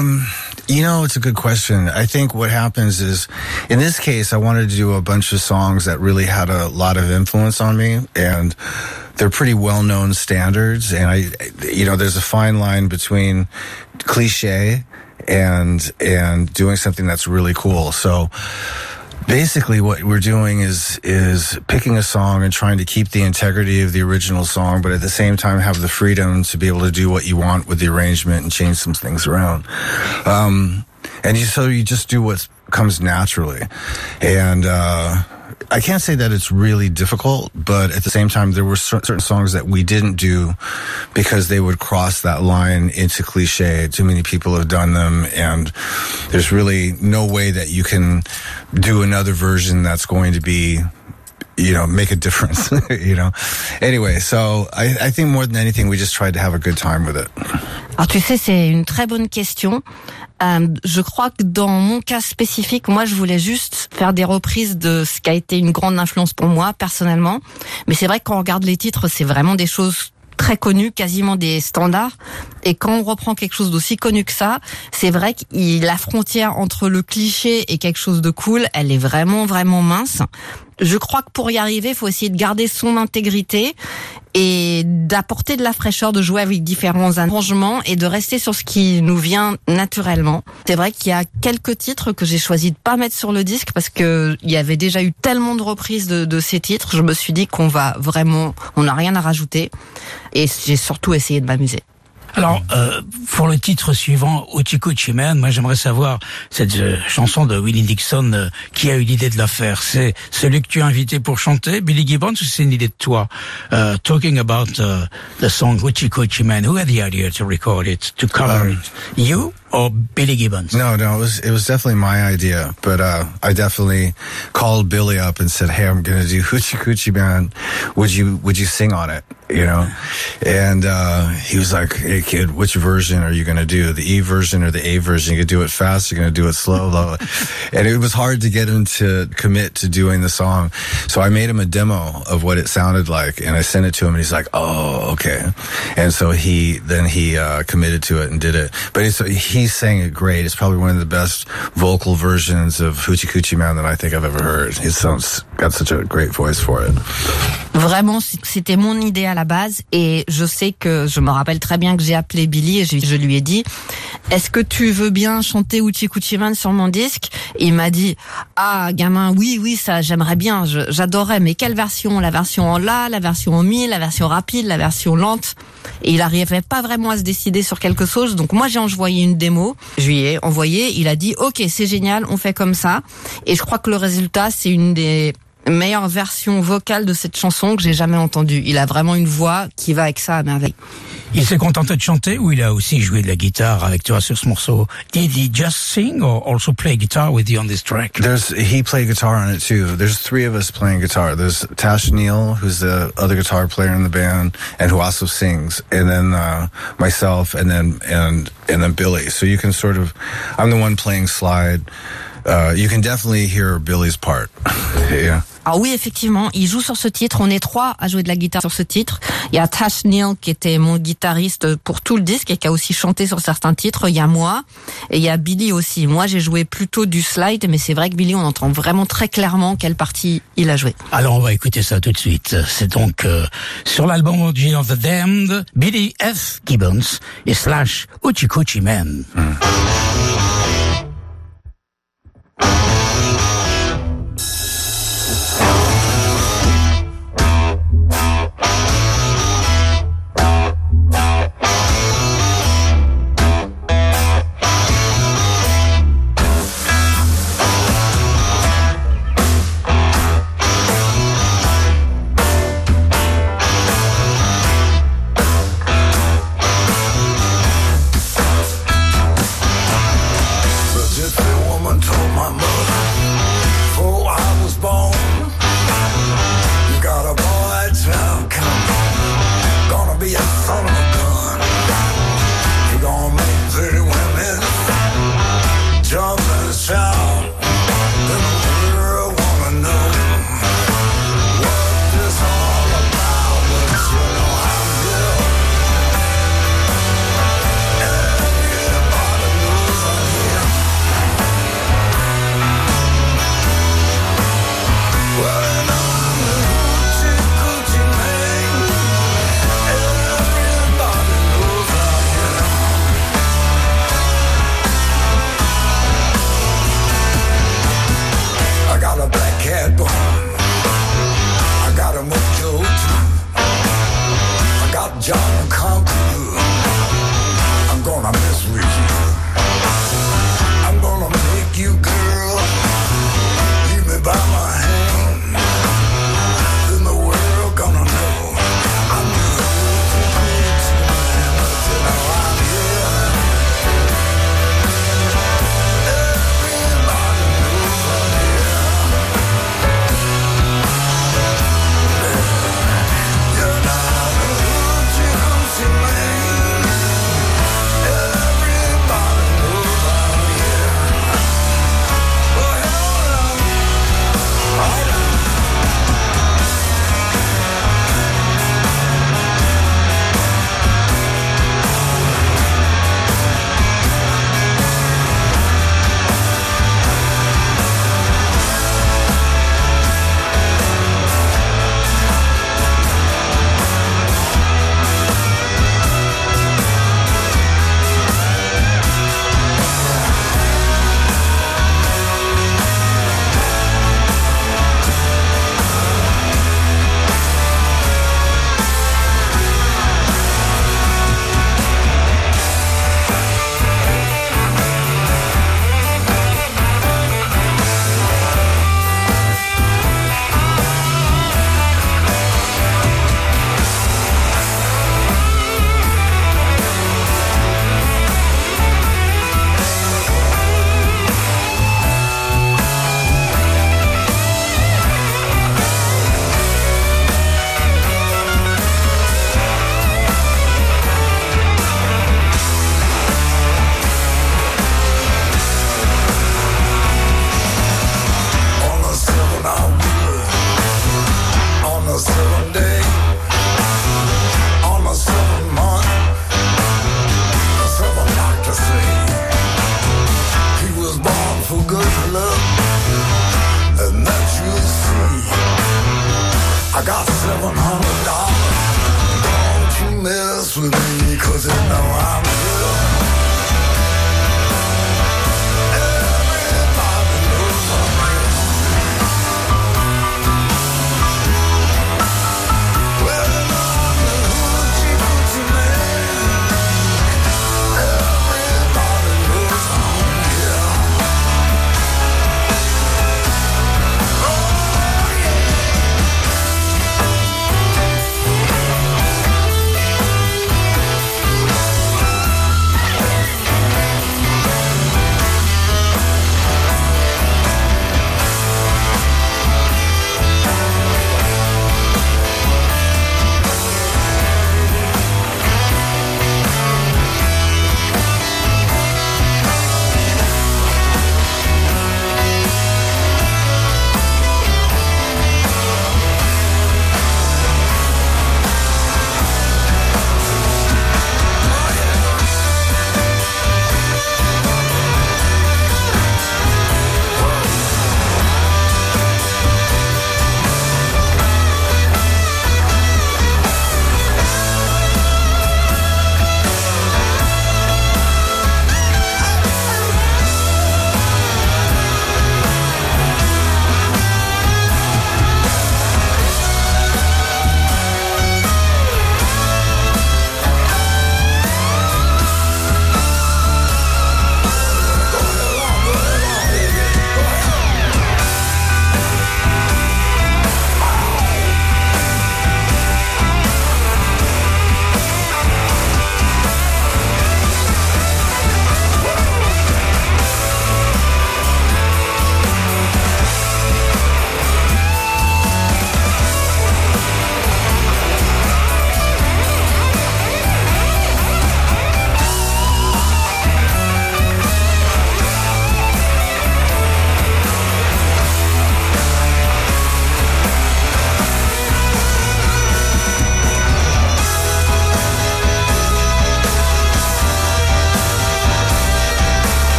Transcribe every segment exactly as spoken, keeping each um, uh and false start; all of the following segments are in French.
Um, you know, it's a good question. I think what happens is, in this case, I wanted to do a bunch of songs that really had a lot of influence on me, and they're pretty well-known standards. And I, you know, there's a fine line between cliche and and doing something that's really cool. So basically what we're doing is is picking a song and trying to keep the integrity of the original song, but at the same time have the freedom to be able to do what you want with the arrangement and change some things around. Um, and you, so you just do what comes naturally. And uh, I can't say that it's really difficult, but at the same time, there were certain songs that we didn't do because they would cross that line into cliche. Too many people have done them, and there's really no way that you can do another version that's going to be, you know, make a difference, you know. Anyway, so I, I think more than anything, we just tried to have a good time with it. Alors tu sais, c'est une très bonne question. Euh, je crois que dans mon cas spécifique, moi je voulais juste faire des reprises de ce qui a été une grande influence pour moi personnellement. Mais c'est vrai que quand on regarde les titres, c'est vraiment des choses très connues, quasiment des standards. Et quand on reprend quelque chose d'aussi connu que ça, c'est vrai que la frontière entre le cliché et quelque chose de cool, elle est vraiment, vraiment mince. Je crois que pour y arriver, il faut essayer de garder son intégrité et d'apporter de la fraîcheur, de jouer avec différents arrangements et de rester sur ce qui nous vient naturellement. C'est vrai qu'il y a quelques titres que j'ai choisi de pas mettre sur le disque parce que il y avait déjà eu tellement de reprises de, de ces titres. Je me suis dit qu'on va vraiment, on n'a rien à rajouter et j'ai surtout essayé de m'amuser. Alors, euh, pour le titre suivant, Hoochie Coochie Man, moi j'aimerais savoir, cette euh, chanson de Willie Dixon, euh, qui a eu l'idée de la faire? C'est celui que tu as invité pour chanter, Billy Gibbons, ou c'est une idée de toi? Uh, talking about uh, the song Hoochie Coochie Man, who had the idea to record it, to cover um, it? You or Billy Gibbons? No, no, it was it was definitely my idea, but uh, I definitely called Billy up and said, "Hey, I'm going to do Hoochie Coochie Man. Would you would you sing on it?" You know, and uh, he was like, "Hey, kid, which version are you going to do? The E version or the A version? You can do it fast, you're going to do it slow." Blah, blah. And it was hard to get him to commit to doing the song, so I made him a demo of what it sounded like, and I sent it to him, and he's like, "Oh, okay." And so he then he uh, committed to it and did it. But it's, he sang it great. It's probably one of the best vocal versions of Hoochie Coochie Man that I think I've ever heard. He sounds got such a great voice for it. Vraiment, c'était mon idée à la base et je sais que je me rappelle très bien que j'ai appelé Billy et je, je lui ai dit est-ce que tu veux bien chanter Hoochie Coochie Man sur mon disque? Et il m'a dit ah gamin, oui oui ça j'aimerais bien, je, j'adorerais, mais quelle version? La version en la, la version en mi, la version rapide, la version lente? Et il n'arrivait pas vraiment à se décider sur quelque chose, donc moi j'ai envoyé une démo, je lui ai envoyé, il a dit ok c'est génial, on fait comme ça, et je crois que le résultat c'est une des meilleure version vocale de cette chanson que j'ai jamais entendue. Il a vraiment une voix qui va avec ça à merveille. Il s'est contenté de chanter ou il a aussi joué de la guitare avec toi sur ce morceau? Did he just sing or also play guitar with you on this track? There's he played guitar on it too. There's three of us playing guitar. There's Tash Neal, who's the other guitar player in the band and who also sings, and then uh, myself, and then and and then Billy. So you can sort of, I'm the one playing slide. Uh, you can definitely hear Billy's part. Yeah. Ah oui, effectivement, il joue sur ce titre. On est trois à jouer de la guitare sur ce titre. Il y a Tash Neal qui était mon guitariste pour tout le disque et qui a aussi chanté sur certains titres. Il y a moi et il y a Billy aussi. Moi, j'ai joué plutôt du slide, mais c'est vrai que Billy, on entend vraiment très clairement quelle partie il a joué. Alors, on va écouter ça tout de suite. C'est donc euh, sur l'album Origin of the Damned, Billy F. Gibbons et slash Hoochie Coochie Man. Mm. We'll be right back.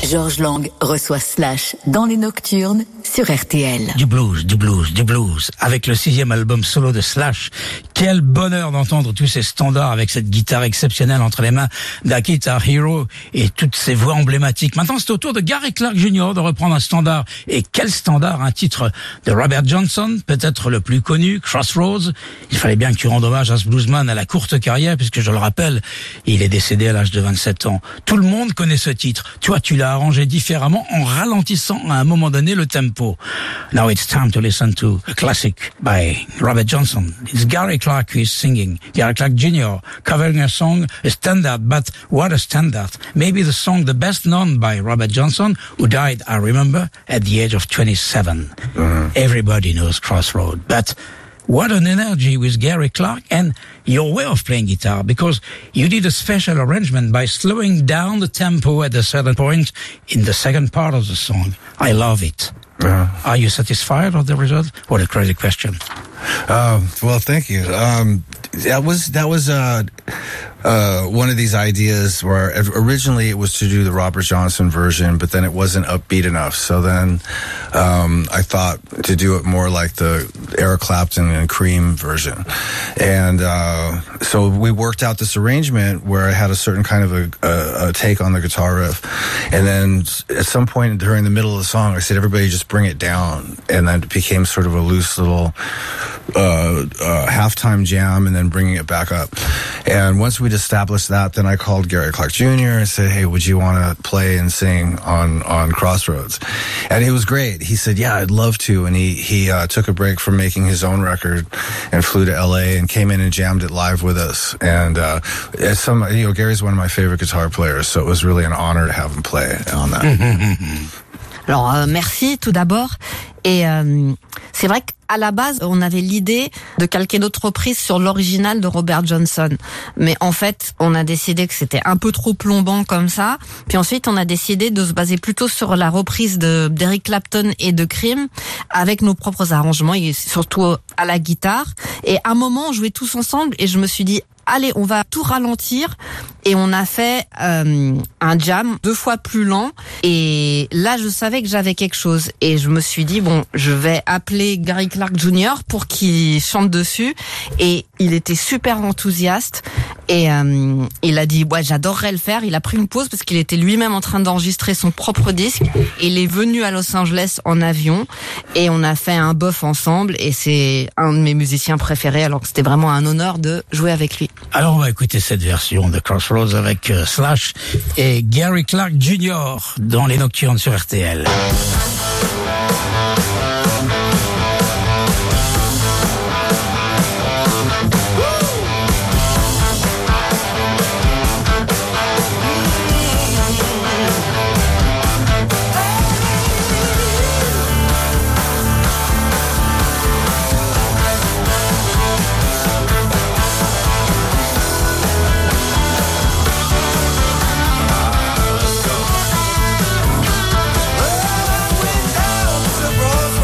Georges Lang reçoit Slash dans les Nocturnes sur R T L. Du blues, du blues, du blues. Avec le sixième album solo de Slash, quel bonheur d'entendre tous ces standards avec cette guitare exceptionnelle entre les mains d'un Guitar Hero et toutes ces voix emblématiques. Maintenant, c'est au tour de Gary Clark junior de reprendre un standard. Et quel standard? Un titre de Robert Johnson, peut-être le plus connu, Crossroads. Il fallait bien que tu rendes hommage à ce bluesman à la courte carrière, puisque je le rappelle, il est décédé à l'âge de vingt-sept ans. Tout le monde connaît ce titre. Toi, tu l'as arrangé différemment en ralentissant à un moment donné le tempo. Now it's time to listen to a classic by Robert Johnson. It's Gary Clark who is singing. Gary Clark junior covering a song, a standard, but what a standard. Maybe the song the best known by Robert Johnson, who died, I remember, at the age of twenty-seven. Mm-hmm. Everybody knows Crossroad, but what an energy with Gary Clark and your way of playing guitar, because you did a special arrangement by slowing down the tempo at a certain point in the second part of the song. I love it. Uh, Are you satisfied with the result? What a crazy question. Uh, well, thank you. Um, that was, that was, uh, uh, one of these ideas where originally it was to do the Robert Johnson version, but then it wasn't upbeat enough. So then, um, I thought to do it more like the Eric Clapton and Cream version. And, uh, so we worked out this arrangement where I had a certain kind of a, a, a take on the guitar riff. And then at some point during the middle of the song, I said, everybody just bring it down. And then it became sort of a loose little, uh, uh, halftime jam and then bringing it back up. And once we'd established that, then I called Gary Clark Junior and said, hey, would you want to play and sing on, on Crossroads? And it was great. He said, yeah, I'd love to. And he, he, uh, took a break from making his own record and flew to L A and came in and jammed it live with us. And, uh, as some, you know, Gary's one of my favorite guitar players, so it was really an honor to have him play on that. Alors, euh, merci tout d'abord. Et euh, c'est vrai qu'à la base, on avait l'idée de calquer notre reprise sur l'original de Robert Johnson. Mais en fait, on a décidé que c'était un peu trop plombant comme ça. Puis ensuite, on a décidé de se baser plutôt sur la reprise de d'Eric Clapton et de Cream avec nos propres arrangements et surtout à la guitare. Et à un moment, on jouait tous ensemble et je me suis dit, allez, on va tout ralentir. Et on a fait euh, un jam deux fois plus lent. Et là, je savais que j'avais quelque chose. Et je me suis dit, bon, je vais appeler Gary Clark junior pour qu'il chante dessus. Et il était super enthousiaste. Et euh, il a dit, ouais, j'adorerais le faire. Il a pris une pause parce qu'il était lui-même en train d'enregistrer son propre disque. Et il est venu à Los Angeles en avion. Et on a fait un bœuf ensemble. Et c'est un de mes musiciens préférés. Alors que c'était vraiment un honneur de jouer avec lui. Alors on va écouter cette version de Crossroads avec euh, Slash et Gary Clark junior dans les Nocturnes sur R T L. Crossroads.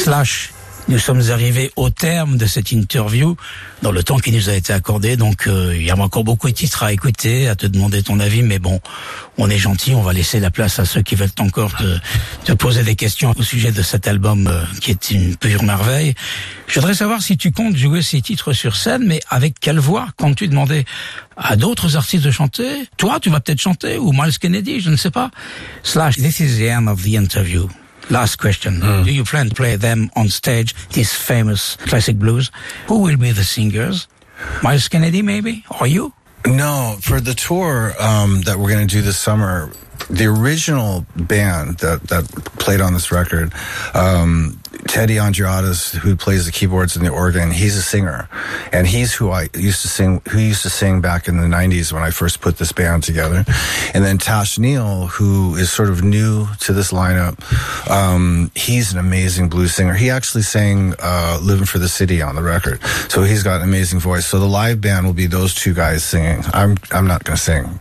Slash, nous sommes arrivés au terme de cette interview, dans le temps qui nous a été accordé, donc euh, il y a encore beaucoup de titres à écouter, à te demander ton avis, mais bon, on est gentil, on va laisser la place à ceux qui veulent encore te, te poser des questions au sujet de cet album euh, qui est une pure merveille. Je voudrais savoir si tu comptes jouer ces titres sur scène, mais avec quelle voix? Comptes-tu demander à d'autres artistes de chanter? Toi, tu vas peut-être chanter, ou Miles Kennedy, je ne sais pas. Slash, this is the end of the interview. Last question. Mm. Do you plan to play them on stage, this famous classic blues? Who will be the singers? Miles Kennedy, maybe? Or you? No, for the tour um, that we're going to do this summer, the original band that, that played on this record, um, Teddy Andreadis, who plays the keyboards and the organ, he's a singer, and he's who I used to sing, who used to sing back in the nineties when I first put this band together. And then Tash Neal, who is sort of new to this lineup, um, he's an amazing blues singer. He actually sang uh, "Living for the City" on the record, so he's got an amazing voice. So the live band will be those two guys singing. I'm I'm not going to sing.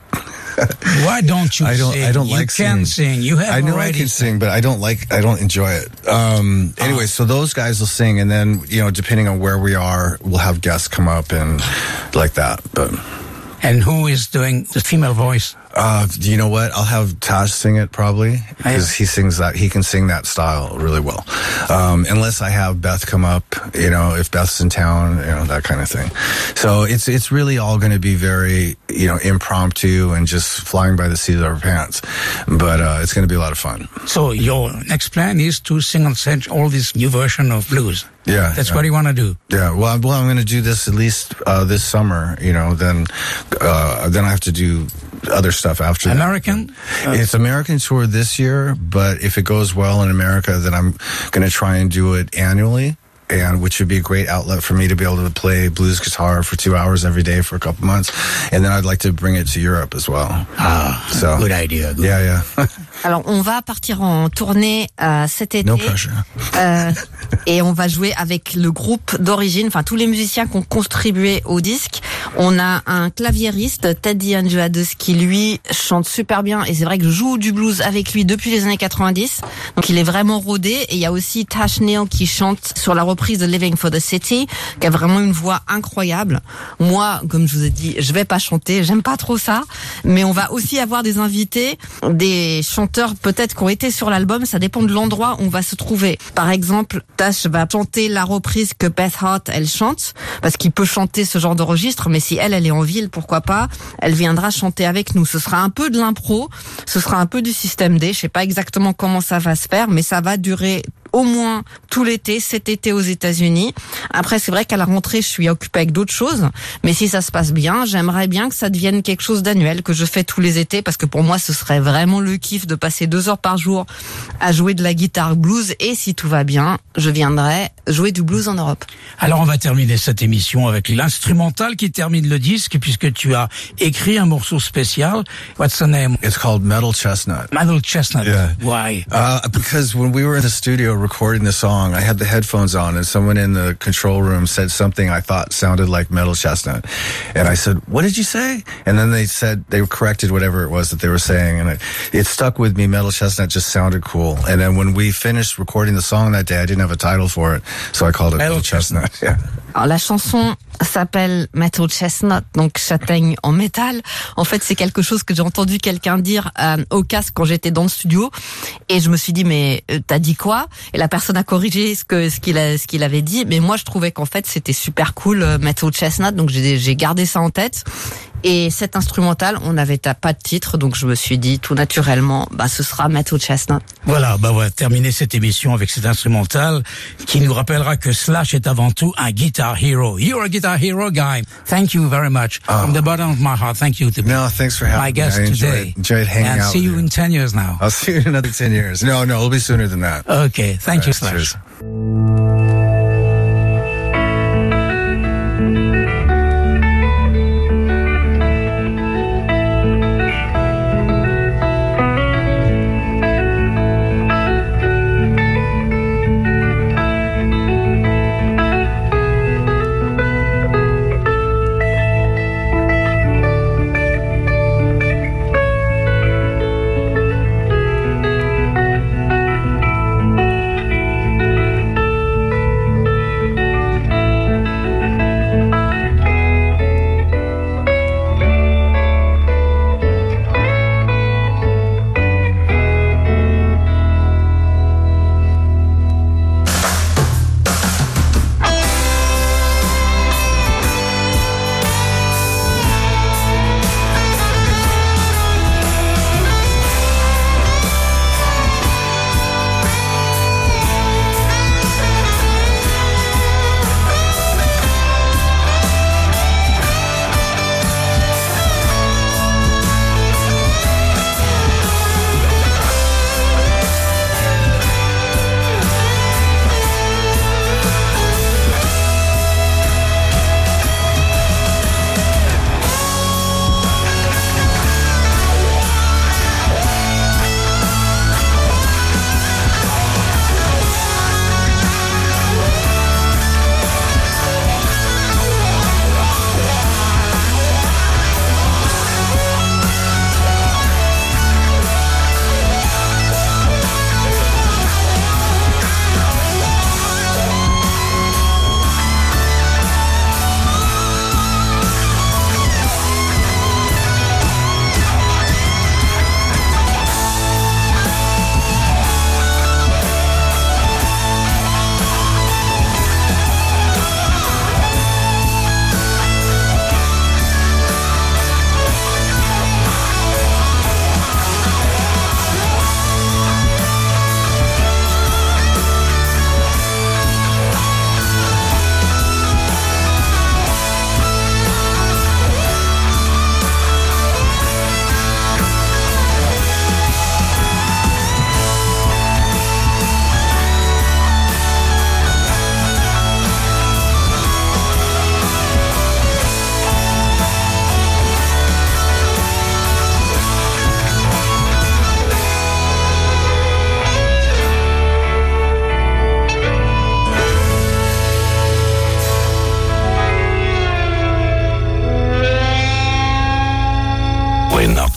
Why don't you I don't, sing? I don't you like can singing. sing. You have I know already I can sing, but I don't like, I don't enjoy it. Um, anyway, Oh. so those guys will sing, and then, you know, depending on where we are, we'll have guests come up and like that. But And who is doing the female voice? uh, you know what? I'll have Tash sing it probably, because he sings that, he can sing that style really well. Um, unless I have Beth come up, you know, if Beth's in town, you know, that kind of thing. So it's, it's really all going to be very, you know, impromptu and just flying by the seat of our pants. But, uh, it's going to be a lot of fun. So your next plan is to sing on stage all this new version of blues. Yeah. That's yeah. what you want to do. Yeah, well, I'm, well, I'm going to do this at least uh, this summer. You know, then uh, then I have to do other stuff after that. American? Uh, It's American tour this year, but if it goes well in America, then I'm going to try and do it annually. And which would be a great outlet for me to be able to play blues guitar for two hours every day for a couple months, and then I'd like to bring it to Europe as well. Ah, So good idea. Good. yeah, yeah. Alors, on va partir en tournée euh, cet été. No pressure. Euh, et on va jouer avec le groupe d'origine, enfin tous les musiciens qui ont contribué au disque. On a un claviériste, Teddy Andreadis, qui lui chante super bien, et c'est vrai que je joue du blues avec lui depuis les années quatre-vingt-dix. Donc il est vraiment rodé. Et il y a aussi Tash Neal qui chante sur la reprise de Living for the City, qui a vraiment une voix incroyable. Moi, comme je vous ai dit, je vais pas chanter, j'aime pas trop ça, mais on va aussi avoir des invités, des chanteurs peut-être qui ont été sur l'album, ça dépend de l'endroit où on va se trouver. Par exemple, Tash va chanter la reprise que Beth Hart, elle chante, parce qu'il peut chanter ce genre de registre, mais si elle, elle est en ville, pourquoi pas, elle viendra chanter avec nous. Ce sera un peu de l'impro, ce sera un peu du système D, je sais pas exactement comment ça va se faire, mais ça va durer au moins tout l'été, cet été aux États-Unis. Après, c'est vrai qu'à la rentrée, je suis occupée avec d'autres choses, mais si ça se passe bien, j'aimerais bien que ça devienne quelque chose d'annuel, que je fais tous les étés, parce que pour moi, ce serait vraiment le kiff de passer deux heures par jour à jouer de la guitare blues, et si tout va bien, je viendrai jouer du blues en Europe. Alors on va terminer cette émission avec l'instrumental qui termine le disque, puisque tu as écrit un morceau spécial. What's the name? It's called Metal Chestnut. Metal Chestnut. Yeah. Why? Uh, because when we were in the studio recording the song, I had the headphones on, and someone in the control room said something I thought sounded like Metal Chestnut. And I said, "What did you say?" And then they said, they corrected whatever it was that they were saying, and it, it stuck with me. Metal Chestnut just sounded cool. And then when we finished recording the song that day, I didn't have a title for it, so I called it Metal, Metal Chestnut. Chestnut. Yeah. Alors la chanson s'appelle Metal Chestnut, donc châtaigne en métal. En fait, c'est quelque chose que j'ai entendu quelqu'un dire euh, au casque quand j'étais dans le studio, et je me suis dit mais euh, t'as dit quoi? Et la personne a corrigé ce que ce qu'il a ce qu'il avait dit, mais moi je trouvais qu'en fait c'était super cool, euh, Metal Chestnut, donc j'ai j'ai gardé ça en tête. Et cet instrumental, on n'avait pas de titre, donc je me suis dit tout naturellement, bah ce sera Metal Chestnut. Voilà, bah on va terminer cette émission avec cet instrumental qui nous rappellera que Slash est avant tout un guitar hero. You're a guitar hero, guy. Thank you very much. Oh. From the bottom of my heart, thank you to be no, thanks for having my guest me. I today. enjoyed, enjoyed hanging and out see with you you in ten years now. I'll see you in another ten years. No, no, it'll be sooner than that. Okay, thank All you, right, Slash. cheers.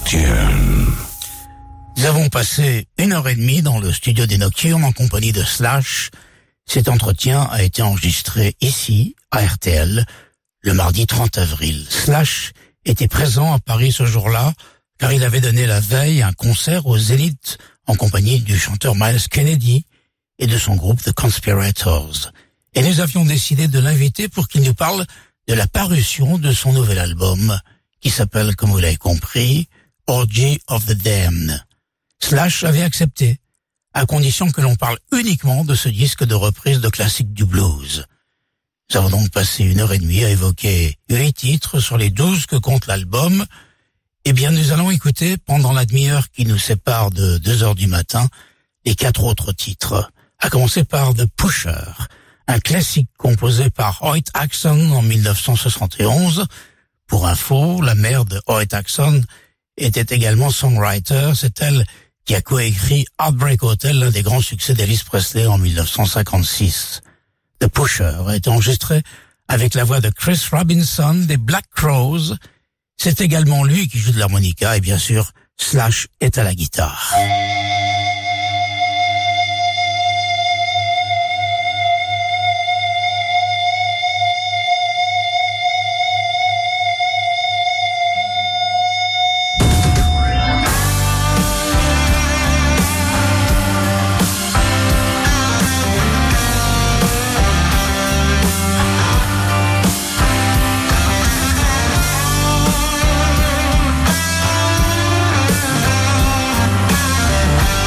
Nocturnes. Nous avons passé une heure et demie dans le studio des Nocturnes en compagnie de Slash. Cet entretien a été enregistré ici, à R T L, le mardi trente avril. Slash était présent à Paris ce jour-là, car il avait donné la veille un concert au Zénith en compagnie du chanteur Myles Kennedy et de son groupe The Conspirators. Et nous avions décidé de l'inviter pour qu'il nous parle de la parution de son nouvel album, qui s'appelle, comme vous l'avez compris, Orgy of the Damned. Slash avait accepté, à condition que l'on parle uniquement de ce disque de reprise de classiques du blues. Nous avons donc passé une heure et demie à évoquer huit titres sur les douze que compte l'album. Eh bien, nous allons écouter, pendant la demi-heure qui nous sépare de deux heures du matin, les quatre autres titres. À commencer par The Pusher, un classique composé par Hoyt Axton en mille neuf cent soixante et onze. Pour info, la mère de Hoyt Axton était également songwriter. C'est elle qui a coécrit Heartbreak Hotel, l'un des grands succès d'Elvis Presley en mille neuf cent cinquante-six. The Pusher a été enregistré avec la voix de Chris Robinson des Black Crowes. C'est également lui qui joue de l'harmonica et bien sûr, Slash est à la guitare. Thank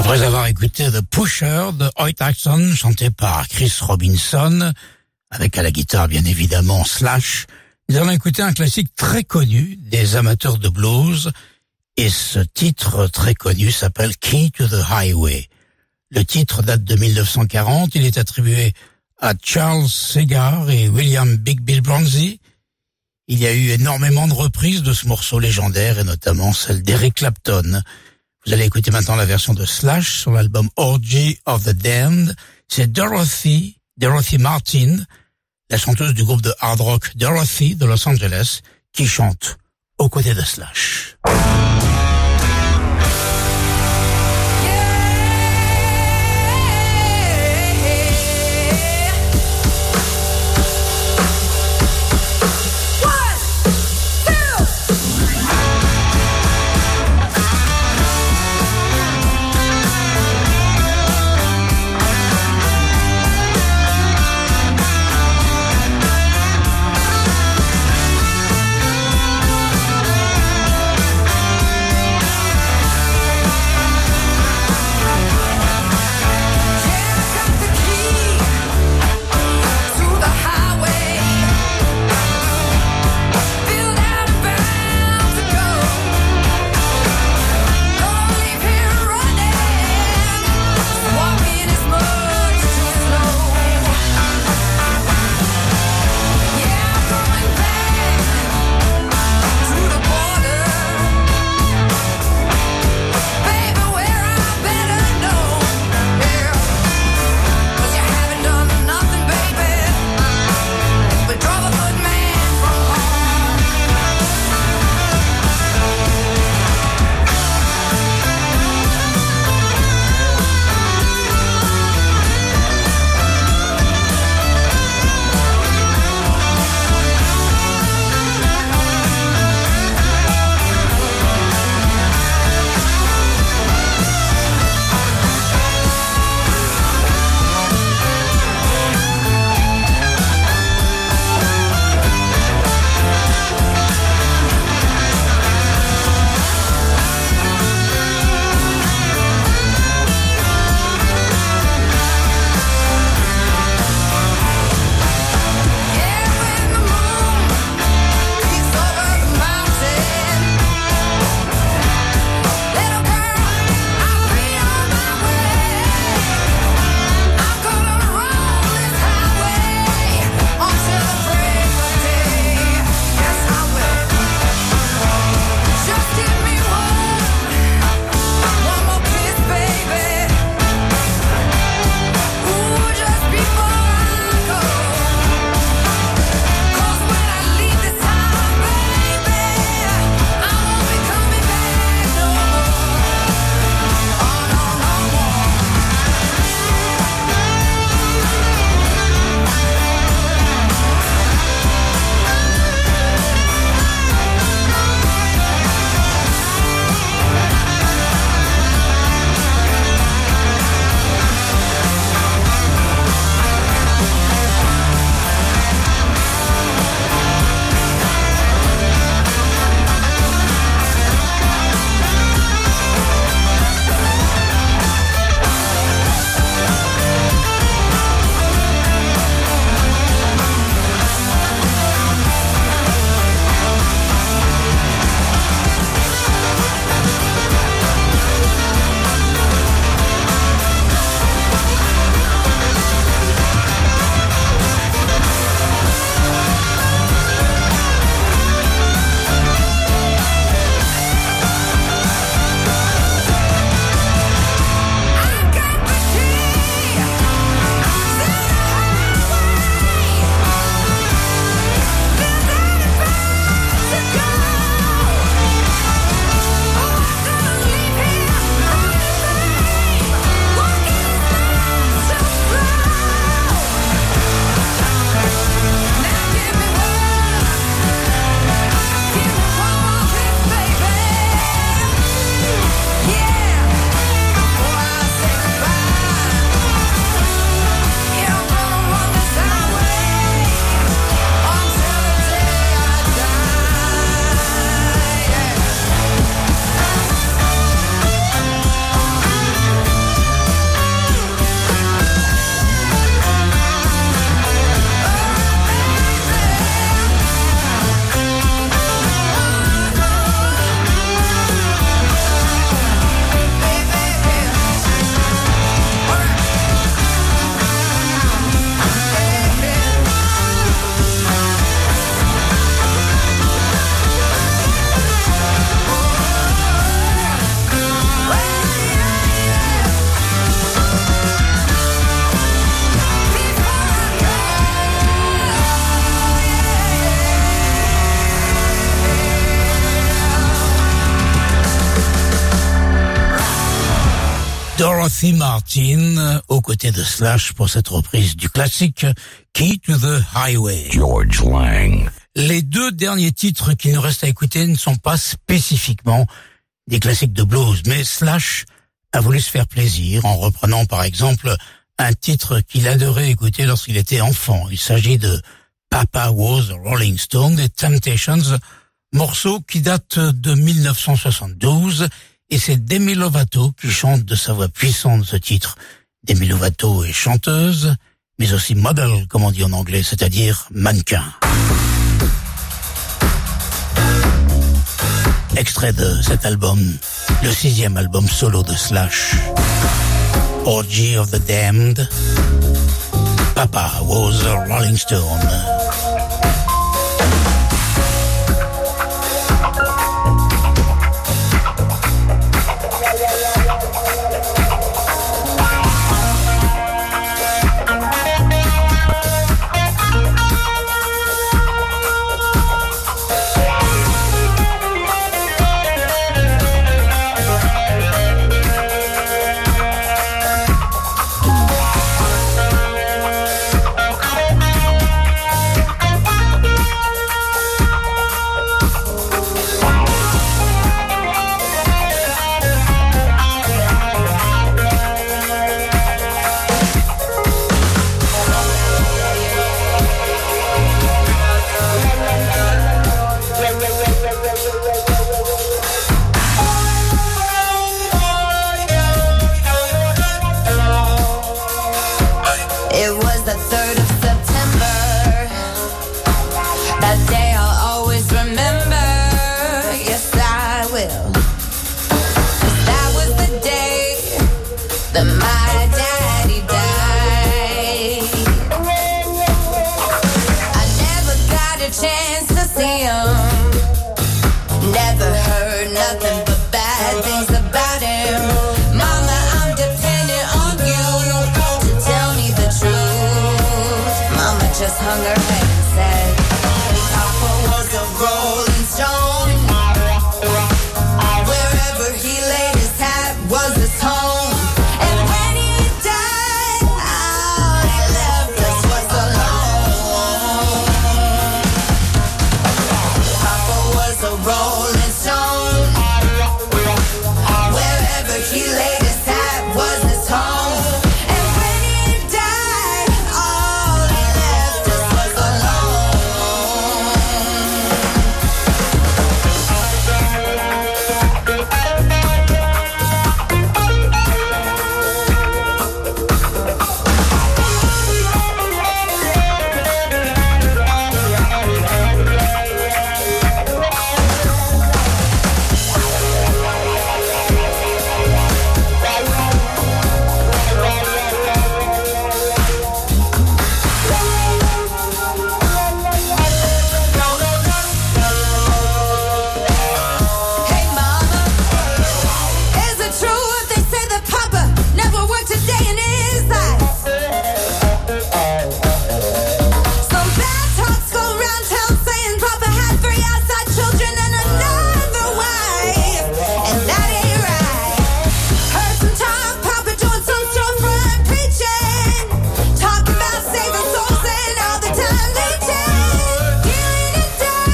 Après avoir écouté The Pusher de Hoyt Axton, chanté par Chris Robinson, avec à la guitare bien évidemment Slash, nous allons écouter un classique très connu des amateurs de blues, et ce titre très connu s'appelle Key to the Highway. Le titre date de mille neuf cent quarante, il est attribué à Charles Segar et William Big Bill Bronzy. Il y a eu énormément de reprises de ce morceau légendaire, et notamment celle d'Eric Clapton. Vous allez écouter maintenant la version de Slash sur l'album Orgy of the Damned. C'est Dorothy, Dorothy Martin, la chanteuse du groupe de hard rock Dorothy de Los Angeles, qui chante aux côtés de Slash. Thank Dorothy Martin aux côtés de Slash pour cette reprise du classique Key to the Highway. George Lang. Les deux derniers titres qu'il nous reste à écouter ne sont pas spécifiquement des classiques de blues, mais Slash a voulu se faire plaisir en reprenant par exemple un titre qu'il adorait écouter lorsqu'il était enfant. Il s'agit de Papa Was a Rolling Stone des Temptations, morceau qui date de mille neuf cent soixante-douze, et c'est Demi Lovato qui chante de sa voix puissante ce titre. Demi Lovato est chanteuse, mais aussi model, comme on dit en anglais, c'est-à-dire mannequin. Extrait de cet album, le sixième album solo de Slash, Orgy of the Damned, Papa Was a Rolling Stone.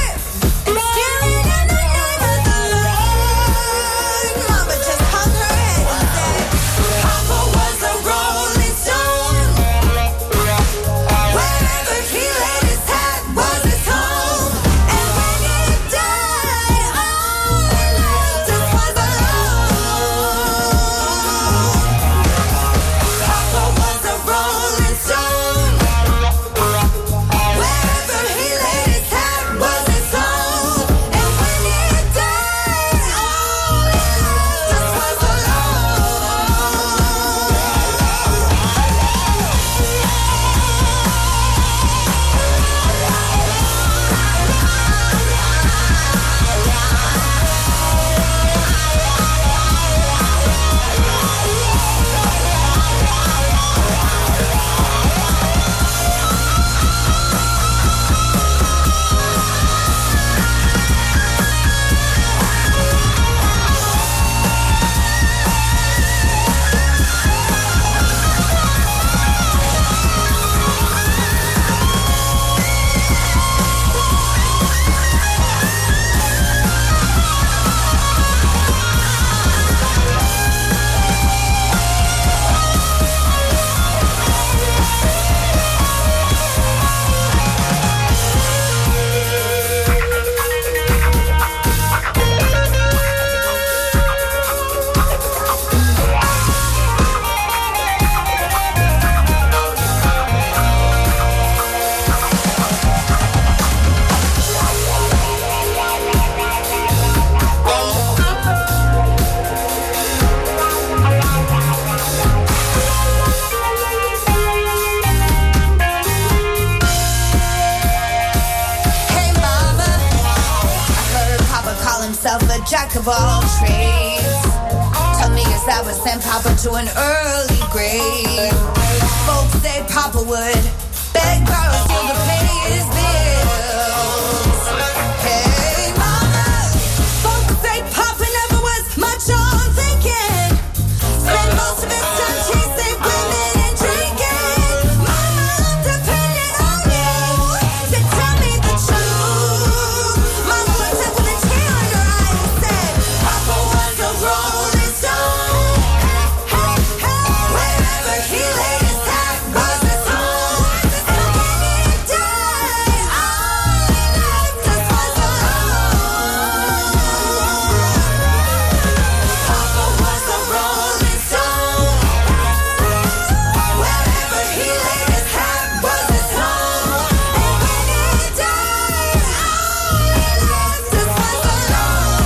Mama just hung her head. jack of all trades. Tell me, is that what sent Papa to an early grave? Folks say Papa would beg, borrow, steal to pay his bills. Hey, Mama, folks say Papa never was much on thinking. Spent most of his time chasing women and drinking. Mama, I'm dependent on you to tell me the truth. Mama looked up with a tear in her eye and said, Papa was a rolling stone. Hey, hey, wherever he laid his hat was his home. And when he died, all he left us was alone. Papa was a rolling stone. Wherever he laid his hat was his home. And when he died, all he left us was alone.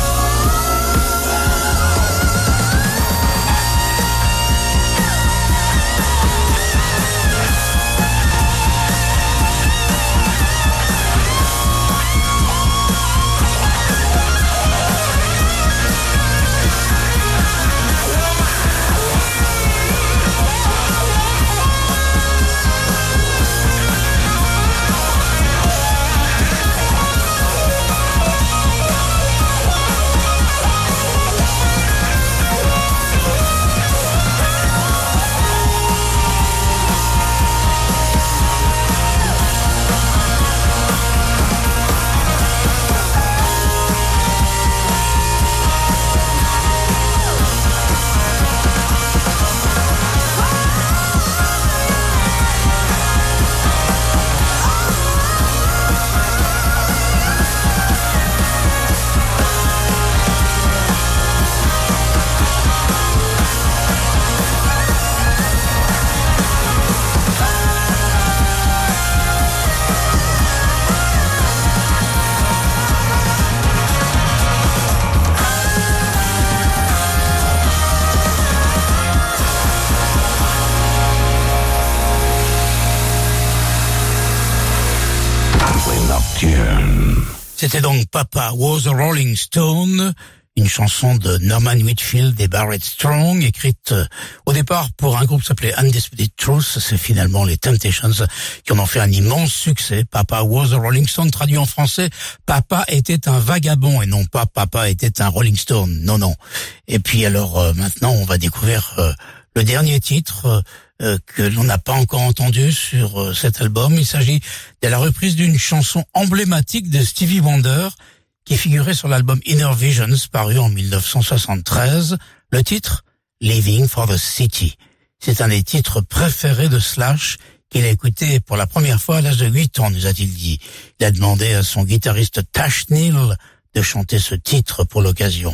C'était donc Papa Was a Rolling Stone, une chanson de Norman Whitfield et Barrett Strong, écrite euh, au départ pour un groupe qui s'appelait Undisputed Truth. C'est finalement les Temptations qui en ont fait un immense succès. Papa Was a Rolling Stone, traduit en français, Papa était un vagabond, et non pas Papa était un Rolling Stone. Non, non. Et puis alors euh, maintenant, on va découvrir euh, le dernier titre euh, Euh, que l'on n'a pas encore entendu sur euh, cet album. Il s'agit de la reprise d'une chanson emblématique de Stevie Wonder qui figurait sur l'album Inner Visions paru en mille neuf cent soixante-treize. Le titre, Living for the City. C'est un des titres préférés de Slash qu'il a écouté pour la première fois à l'âge de huit ans, nous a-t-il dit. Il a demandé à son guitariste Tash Neal de chanter ce titre pour l'occasion.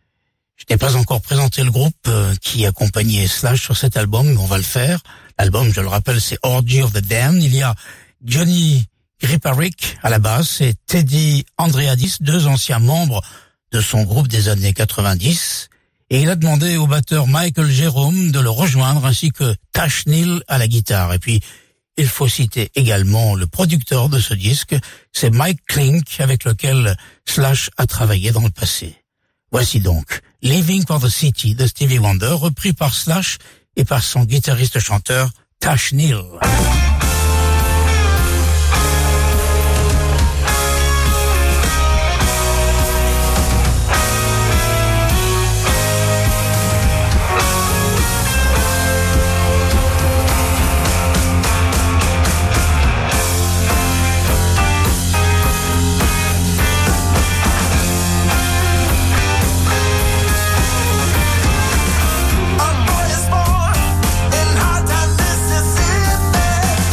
Je n'ai pas encore présenté le groupe euh, qui accompagnait Slash sur cet album, mais on va le faire. L'album, je le rappelle, c'est Orgy of the Damned. Il y a Johnny Griparic à la basse et Teddy Andreadis, deux anciens membres de son groupe des années quatre-vingt-dix. Et il a demandé au batteur Michael Jerome de le rejoindre, ainsi que Tash Neal à la guitare. Et puis, il faut citer également le producteur de ce disque, c'est Mike Klink, avec lequel Slash a travaillé dans le passé. Voici donc Living for the City de Stevie Wonder, repris par Slash et par son guitariste-chanteur Tash Neal. A boy is born in hard time Mississippi.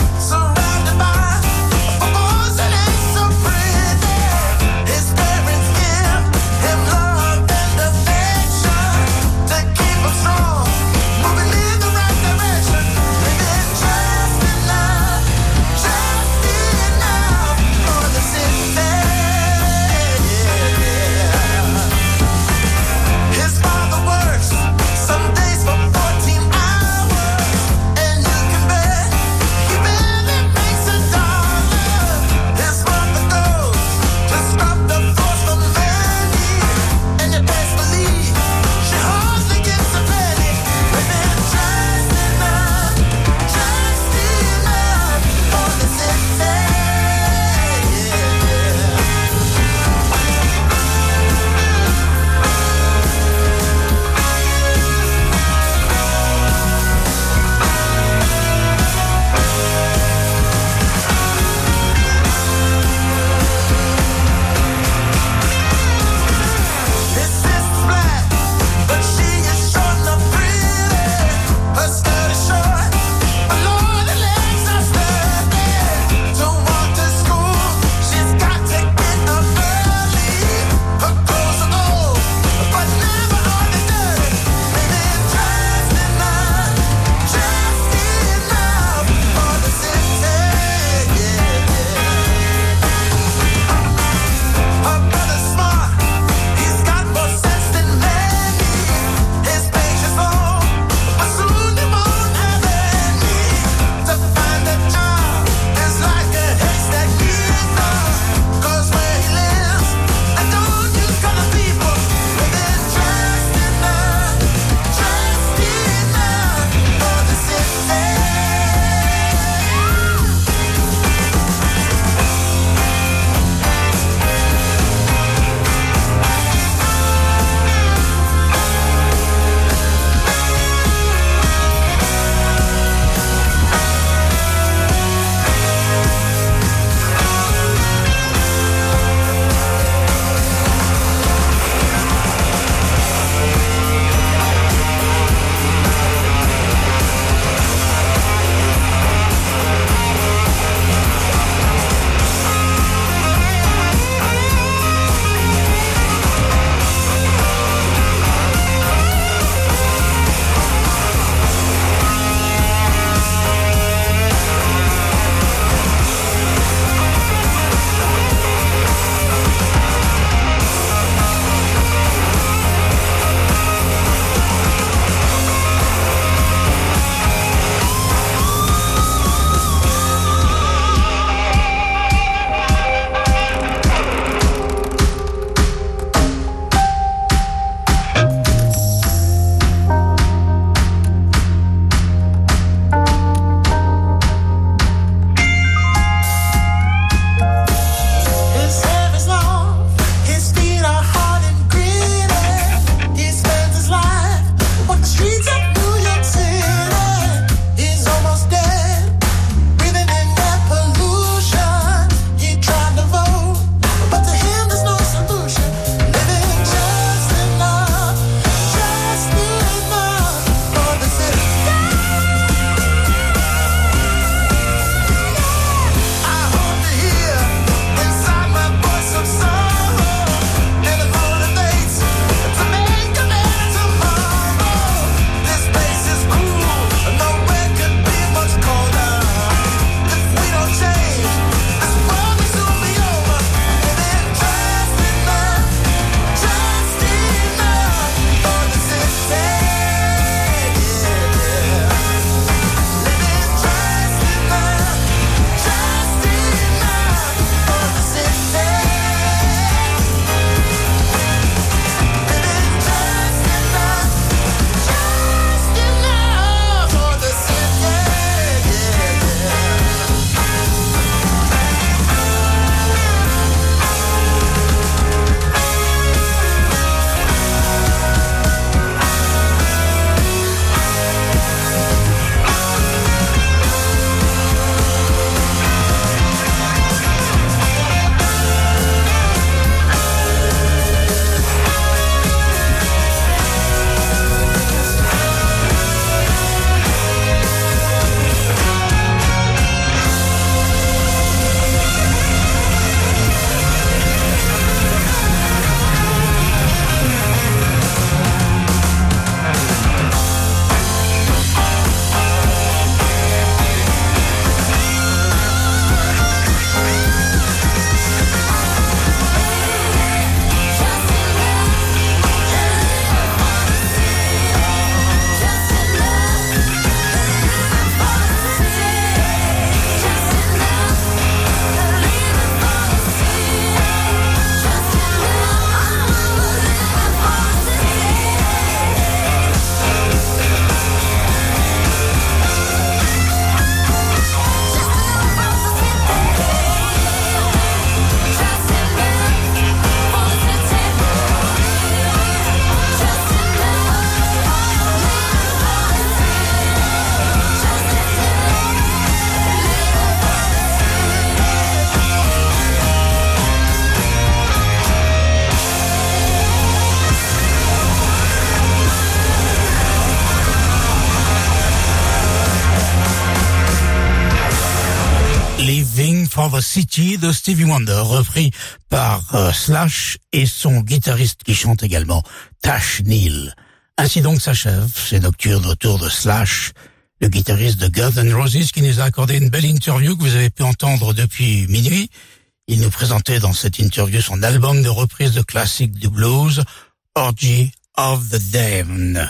Living for the City de Stevie Wonder, repris par euh, Slash et son guitariste qui chante également, Tash Neal. Ainsi donc s'achève ces nocturnes autour de Slash, le guitariste de Guns N' Roses, qui nous a accordé une belle interview que vous avez pu entendre depuis minuit. Il nous présentait dans cette interview son album de reprise de classiques du blues, Orgy of the Damned.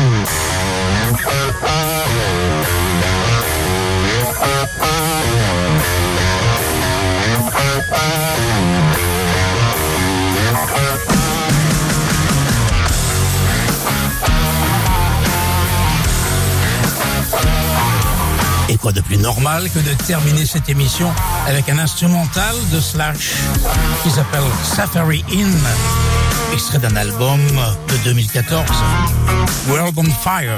Et quoi de plus normal que de terminer cette émission avec un instrumental de Slash qui s'appelle Safari Inn, extrait d'un album de deux mille quatorze, World on Fire.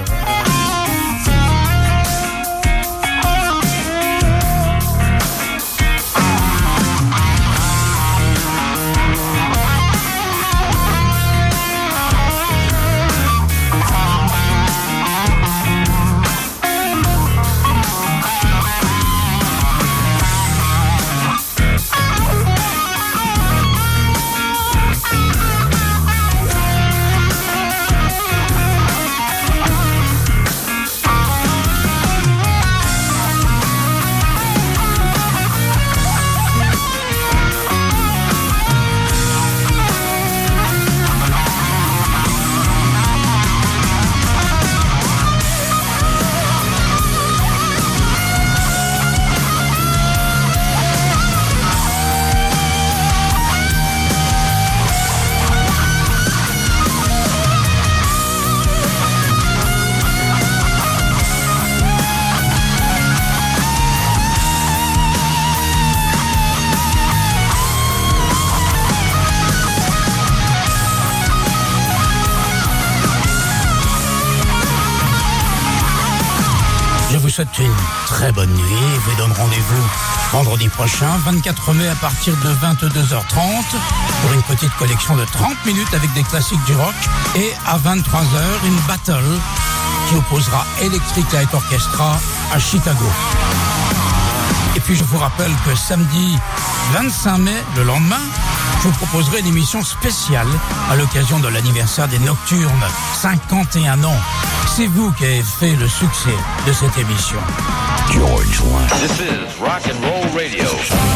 Je vous souhaite une très bonne nuit et vous donne rendez-vous vendredi prochain, vingt-quatre mai à partir de vingt-deux heures trente pour une petite collection de trente minutes avec des classiques du rock et à vingt-trois heures une battle qui opposera Electric Light Orchestra à Chicago. Et puis je vous rappelle que samedi vingt-cinq mai, le lendemain, je vous proposerai une émission spéciale à l'occasion de l'anniversaire des Nocturnes, cinquante et un ans. C'est vous qui avez fait le succès de cette émission. George Lynch. This is Rock and Roll Radio.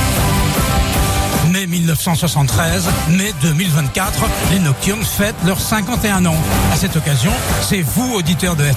Mai mille neuf cent soixante-treize, mai deux mille vingt-quatre, les Nocturnes fêtent leurs cinquante et un ans. À cette occasion, c'est vous, auditeurs de